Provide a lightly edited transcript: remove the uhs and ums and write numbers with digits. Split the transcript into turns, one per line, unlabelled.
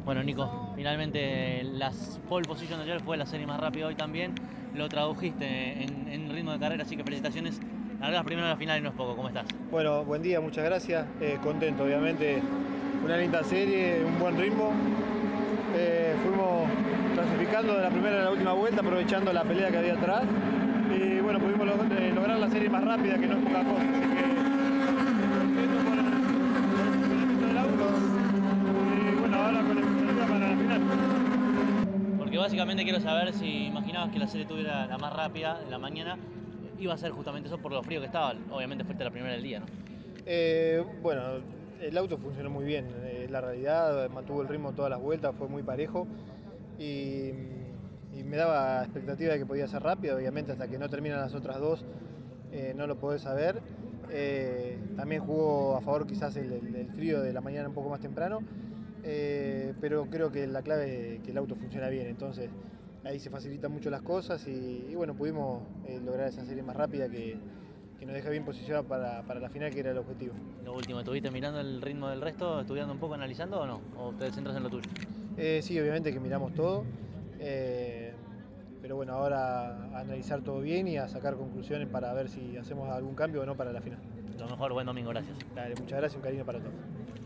Bueno, Nico, finalmente las pole position de ayer fue la serie más rápida hoy también. Lo tradujiste en ritmo de carrera, así que felicitaciones. Largas primero a la final y no es poco. ¿Cómo estás?
Bueno, buen día, muchas gracias. Contento, obviamente. Una linda serie, un buen ritmo. Fuimos clasificando de la primera a la última vuelta, aprovechando la pelea que había atrás. Y bueno, pudimos lograr la serie más rápida, que no es poca cosa. Así que contento por el funcionamiento del auto. Y bueno, ahora con expectativa para la final.
Porque básicamente quiero saber si imaginabas que la serie tuviera la más rápida en la mañana. Iba a ser justamente eso por lo frío que estaba. Obviamente fuiste la primera del día, ¿no?
Bueno, el auto funcionó muy bien, la realidad, mantuvo el ritmo todas las vueltas, fue muy parejo y, y me daba expectativa de que podía ser rápido, obviamente hasta que no terminan las otras dos no lo podés saber. También jugó a favor quizás el frío de la mañana un poco más temprano, pero creo que la clave es que el auto funciona bien, entonces ahí se facilitan mucho las cosas y bueno, pudimos lograr esa serie más rápida que nos deja bien posicionado para la final, que era el objetivo.
Lo último, ¿estuviste mirando el ritmo del resto, estudiando un poco, analizando o no? ¿O te centras en lo tuyo?
Sí, obviamente que miramos todo, eh, pero bueno, ahora a analizar todo bien y a sacar conclusiones para ver si hacemos algún cambio o no para la final.
Lo mejor, buen domingo, gracias.
Dale, muchas gracias, un cariño para todos.